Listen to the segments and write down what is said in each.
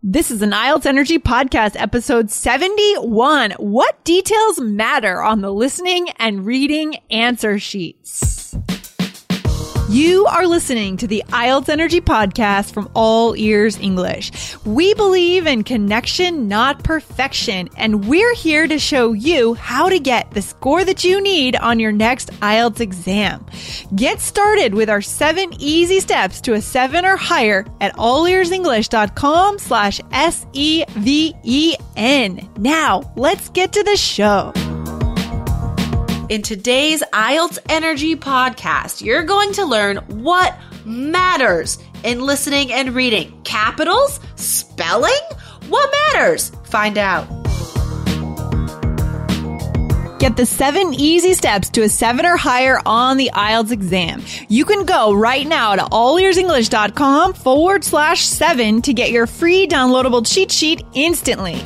This is an IELTS Energy Podcast, episode 71. What details matter on the listening and reading answer sheets? You are listening to the IELTS Energy Podcast from All Ears English. We believe in connection, not perfection, and we're here to show you how to get the score that you need on your next IELTS exam. Get started with our 7 easy steps to a 7 or higher at allearsenglish.com/SEVEN. Now, let's get to the show. In today's IELTS Energy Podcast, you're going to learn what matters in listening and reading. Capitals? Spelling? What matters? Find out. Get the 7 easy steps to a 7 or higher on the IELTS exam. You can go right now to allearsenglish.com/7 to get your free downloadable cheat sheet instantly.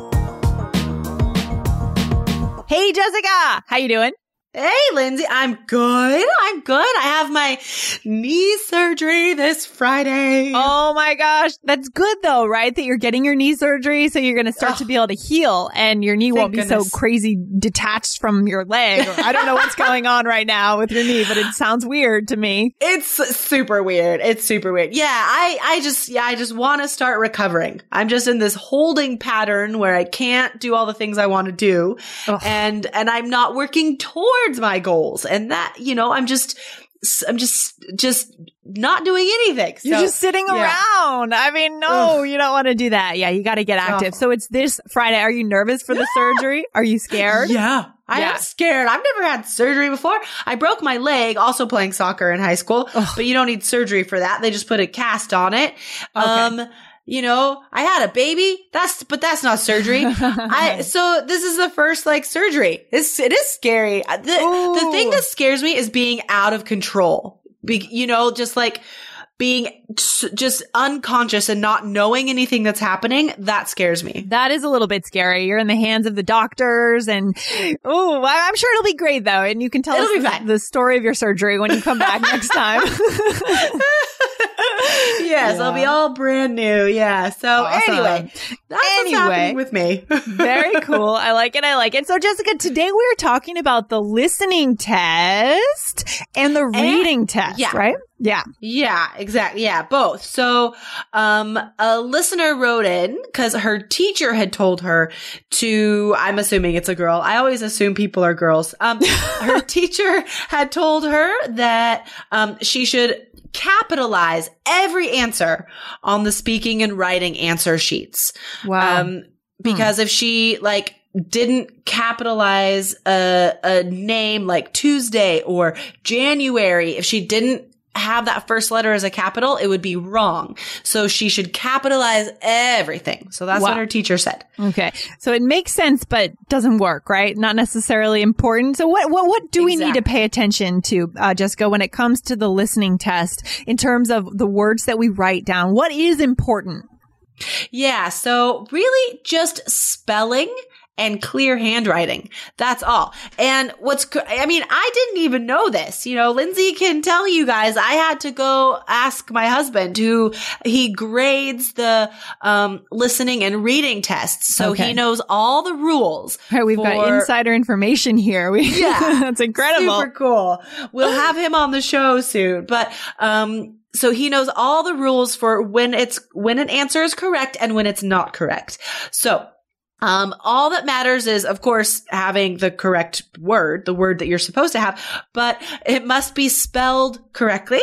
Hey, Jessica. How you doing? Hey, Lindsay. I'm good. I have my knee surgery this Friday. Oh my gosh. That's good though, right? That you're getting your knee surgery so you're going to start to be able to heal and your knee won't be so crazy detached from your leg. I don't know what's going on right now with your knee, but it sounds weird to me. It's super weird. Yeah, I just want to start recovering. I'm just in this holding pattern where I can't do all the things I want to do. Ugh. And I'm not working towards my goals. And that, I'm just not doing anything. You're just sitting around. I mean, no, you don't want to do that. Yeah, you got to get active. So it's this Friday. Are you nervous for the surgery? Are you scared? Yeah. I am scared. I've never had surgery before. I broke my leg also playing soccer in high school, but you don't need surgery for that. They just put a cast on it. Okay. I had a baby. But that's not surgery. So this is the first surgery. It is scary. The thing that scares me is being out of control. Just being just unconscious and not knowing anything that's happening. That scares me. That is a little bit scary. You're in the hands of the doctors and, I'm sure it'll be great though. And you can tell us the story of your surgery when you come back next time. Yes, I'll be all brand new. Yeah. So awesome. Anyway, that's what's happening with me. Very cool. I like it. So Jessica, today we're talking about the listening test and the reading test, right? Yeah. Yeah, exactly. Yeah, both. So, a listener wrote in because her teacher had told her I'm assuming it's a girl. I always assume people are girls. Her teacher had told her that, she should capitalize every answer on the speaking and writing answer sheets. Wow. Because if she didn't capitalize a name like Tuesday or January, if she didn't have that first letter as a capital, it would be wrong. So she should capitalize everything. So that's what her teacher said. Okay. So it makes sense, but doesn't work, right? Not necessarily important. So what do we need to pay attention to, Jessica, when it comes to the listening test in terms of the words that we write down? What is important? Yeah. So really just spelling and clear handwriting. That's all. And I didn't even know this. Lindsay can tell you guys, I had to go ask my husband who he grades the, listening and reading tests. So he knows all the rules. Right, we've got insider information here. That's incredible. Super cool. We'll have him on the show soon. But, so he knows all the rules for when an answer is correct and when it's not correct. So, all that matters is, of course, having the correct word, the word that you're supposed to have, but it must be spelled correctly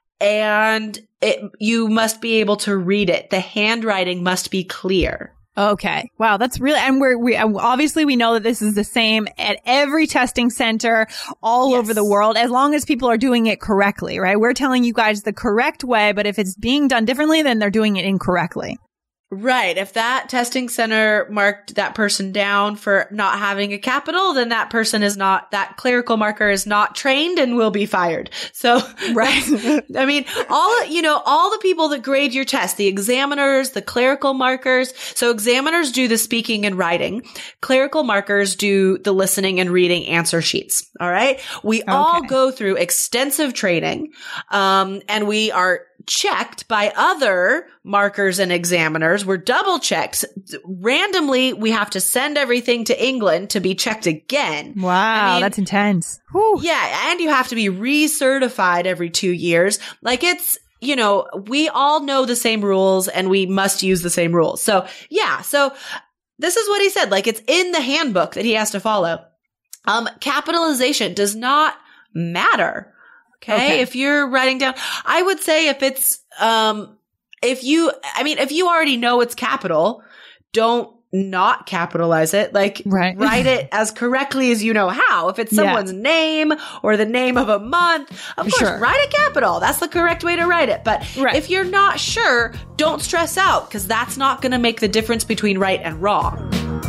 and you must be able to read it. The handwriting must be clear. Okay. Wow. That's really, and we obviously we know that this is the same at every testing center all over the world, as long as people are doing it correctly, right? We're telling you guys the correct way, but if it's being done differently, then they're doing it incorrectly. Right. If that testing center marked that person down for not having a capital, then that clerical marker is not trained and will be fired. So, right. I mean, all the people that grade your test, the examiners, the clerical markers. So examiners do the speaking and writing. Clerical markers do the listening and reading answer sheets. All right. We all go through extensive training. And we are checked by other markers and examiners. We're double checked. Randomly, we have to send everything to England to be checked again. Wow, that's intense. Whew. Yeah, and you have to be recertified every 2 years. Like it's, we all know the same rules and we must use the same rules. So yeah, so this is what he said. Like it's in the handbook that he has to follow. Capitalization does not matter. Okay. If you're writing down, I would say if it's, if you already know it's capital, don't not capitalize it. Like write it as correctly as you know how. If it's someone's name or the name of a month, of course, write it capital. That's the correct way to write it. But if you're not sure, don't stress out because that's not going to make the difference between right and wrong.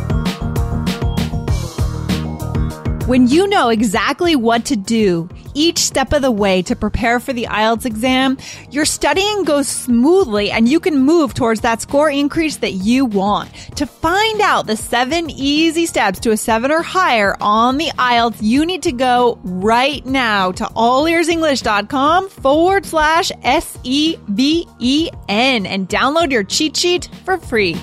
When you know exactly what to do each step of the way to prepare for the IELTS exam, your studying goes smoothly and you can move towards that score increase that you want. To find out the 7 easy steps to a 7 or higher on the IELTS, you need to go right now to allearsenglish.com/SEVEN and download your cheat sheet for free.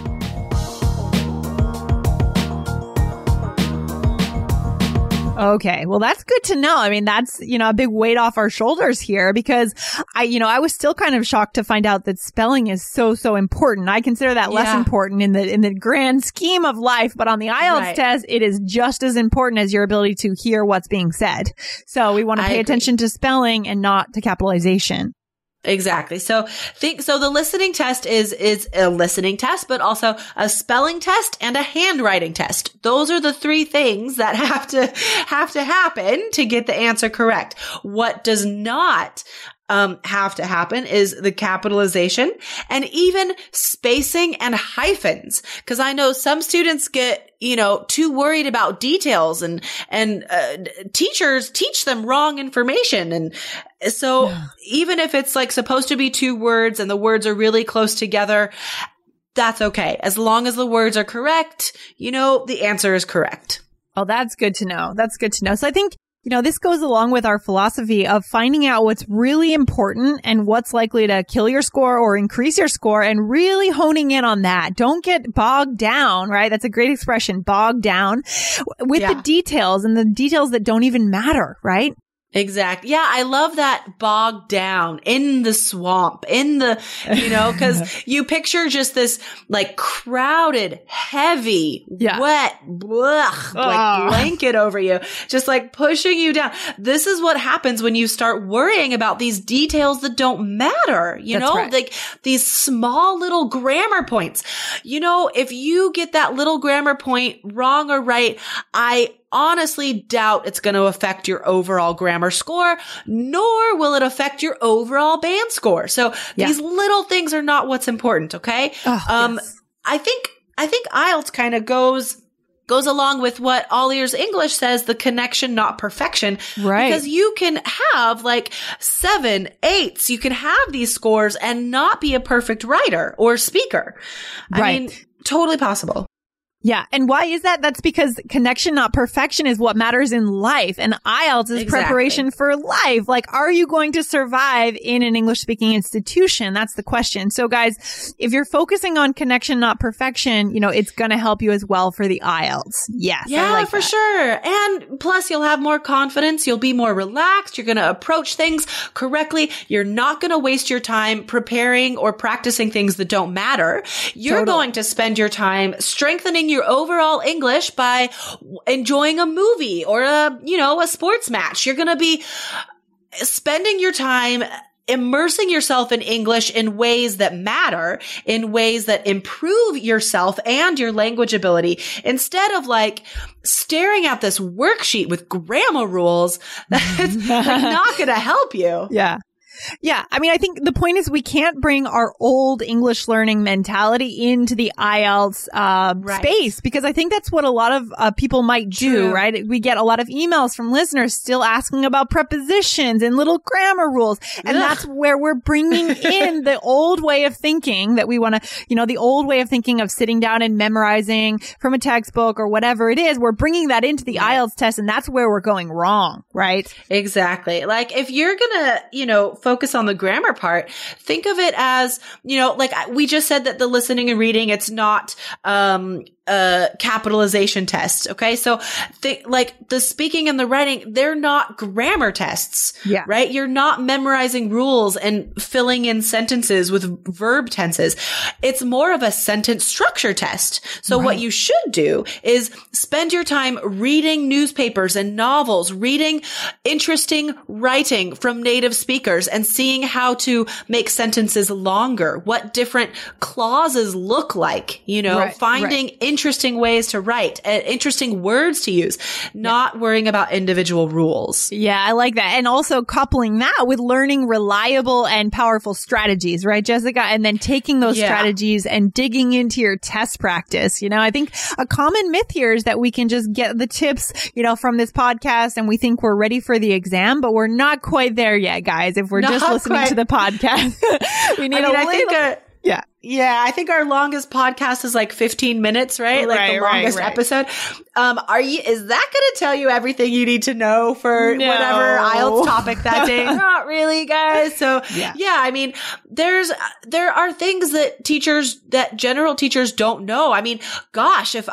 Okay. Well, that's good to know. I mean, that's, a big weight off our shoulders here because I was still kind of shocked to find out that spelling is so important. I consider that less important in the grand scheme of life, but on the IELTS test, it is just as important as your ability to hear what's being said. So we want to pay attention to spelling and not to capitalization. Exactly. So the listening test is a listening test, but also a spelling test and a handwriting test. Those are the 3 things that have to happen to get the answer correct. What does not have to happen is the capitalization and even spacing and hyphens. Cause I know some students get, too worried about details and teachers teach them wrong information. And so even if it's like supposed to be 2 words and the words are really close together, that's okay. As long as the words are correct, the answer is correct. Oh, that's good to know. That's good to know. So I think, this goes along with our philosophy of finding out what's really important and what's likely to kill your score or increase your score and really honing in on that. Don't get bogged down, right? That's a great expression, bogged down with the details and the details that don't even matter, right? Exactly. Yeah, I love that bogged down in the swamp, cause you picture just this like crowded, heavy, wet, like blanket over you, just like pushing you down. This is what happens when you start worrying about these details that don't matter, like these small little grammar points. If you get that little grammar point wrong or right, I honestly doubt it's going to affect your overall grammar score, nor will it affect your overall band score. So these little things are not what's important. Okay. I think IELTS kind of goes along with what All Ears English says, the connection, not perfection. Right. Because you can have like 7, 8s. You can have these scores and not be a perfect writer or speaker. I mean, totally possible. Yeah. And why is that? That's because connection, not perfection is what matters in life. And IELTS is preparation for life. Like, are you going to survive in an English speaking institution? That's the question. So guys, if you're focusing on connection, not perfection, it's going to help you as well for the IELTS. Yes. Yeah, for sure. And plus you'll have more confidence. You'll be more relaxed. You're going to approach things correctly. You're not going to waste your time preparing or practicing things that don't matter. You're going to spend your time strengthening your overall English by enjoying a movie or a sports match. You're going to be spending your time immersing yourself in English in ways that matter, in ways that improve yourself and your language ability, instead of like staring at this worksheet with grammar rules that's not going to help you. Yeah. Yeah. I mean, I think the point is we can't bring our old English learning mentality into the IELTS space, because I think that's what a lot of people might do, right? We get a lot of emails from listeners still asking about prepositions and little grammar rules. And that's where we're bringing in the old way of thinking that we want to, the old way of thinking of sitting down and memorizing from a textbook or whatever it is. We're bringing that into the IELTS test, and that's where we're going wrong, right? Exactly. Like if you're going to, focus on the grammar part, think of it as, like we just said that the listening and reading, it's not, capitalization test. Okay. So like the speaking and the writing, they're not grammar tests, right? You're not memorizing rules and filling in sentences with verb tenses. It's more of a sentence structure test. So what you should do is spend your time reading newspapers and novels, reading interesting writing from native speakers and seeing how to make sentences longer, what different clauses look like, finding interesting ways to write, interesting words to use, not worrying about individual rules. Yeah, I like that. And also coupling that with learning reliable and powerful strategies, right, Jessica? And then taking those strategies and digging into your test practice. I think a common myth here is that we can just get the tips, from this podcast and we think we're ready for the exam, but we're not quite there yet, guys. If we're just listening to the podcast, we need I think our longest podcast is like 15 minutes, right? Like the longest episode. Is that going to tell you everything you need to know for whatever IELTS topic that day? Not really, guys. So I mean, there are things that general teachers don't know. I mean, gosh, if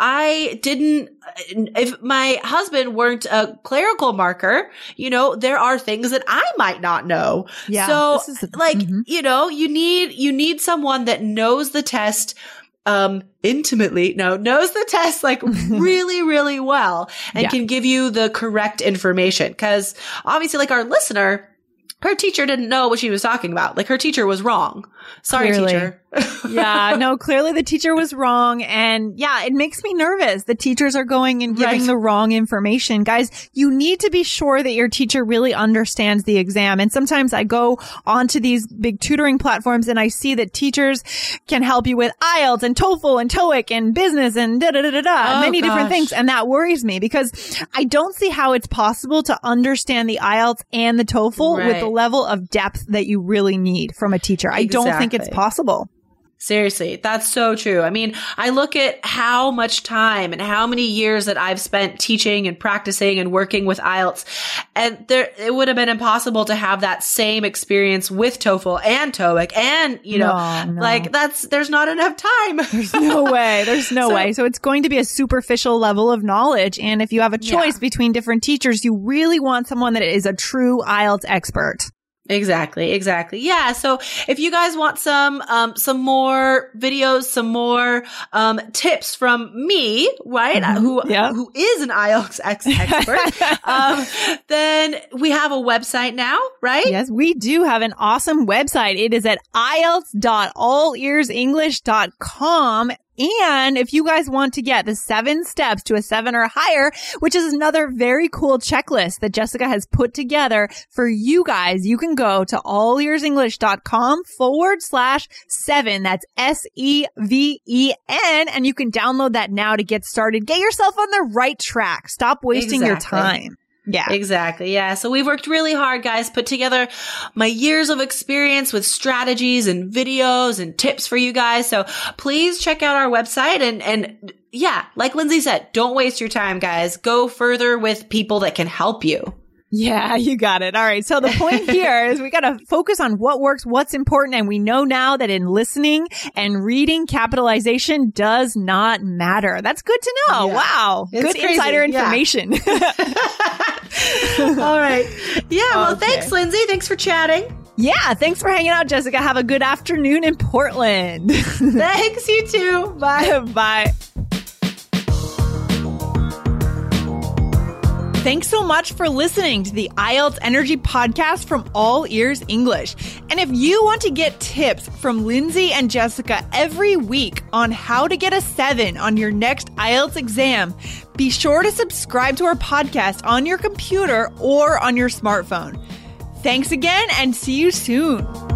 my husband weren't a clerical marker, there are things that I might not know. Yeah. So you need someone that knows the test intimately, knows the test like really, really well and can give you the correct information. Cause obviously like our listener, her teacher didn't know what she was talking about. Like her teacher was wrong. Sorry, teacher. Clearly the teacher was wrong. And it makes me nervous. The teachers are going and giving the wrong information. Guys, you need to be sure that your teacher really understands the exam. And sometimes I go onto these big tutoring platforms and I see that teachers can help you with IELTS and TOEFL and TOEIC and business and many different things. And that worries me because I don't see how it's possible to understand the IELTS and the TOEFL with the level of depth that you really need from a teacher. I don't think it's possible. Seriously, that's so true. I mean, I look at how much time and how many years that I've spent teaching and practicing and working with IELTS, and it would have been impossible to have that same experience with TOEFL and TOEIC, and there's not enough time. There's no way. There's no way. So it's going to be a superficial level of knowledge, and if you have a choice between different teachers, you really want someone that is a true IELTS expert. Exactly. Yeah. So if you guys want some more videos, some more, tips from me, right? Who is an IELTS expert, then we have a website now, right? Yes, we do have an awesome website. It is at IELTS.allearsenglish.com. And if you guys want to get the 7 steps to a 7 or higher, which is another very cool checklist that Jessica has put together for you guys, you can go to allearsenglish.com/7. That's SEVEN. And you can download that now to get started. Get yourself on the right track. Stop wasting your time. Yeah. Exactly. Yeah. So we've worked really hard, guys, put together my years of experience with strategies and videos and tips for you guys. So please check out our website and like Lindsay said, don't waste your time, guys. Go further with people that can help you. Yeah, you got it. All right. So the point here is we got to focus on what works, what's important. And we know now that in listening and reading, capitalization does not matter. That's good to know. Yeah. Wow. It's good crazy. Insider information. All right. Yeah. Well, thanks, Lindsay. Thanks for chatting. Yeah. Thanks for hanging out, Jessica. Have a good afternoon in Portland. Thanks. You too. Bye. Bye. Thanks so much for listening to the IELTS Energy Podcast from All Ears English. And if you want to get tips from Lindsay and Jessica every week on how to get a 7 on your next IELTS exam, be sure to subscribe to our podcast on your computer or on your smartphone. Thanks again and see you soon.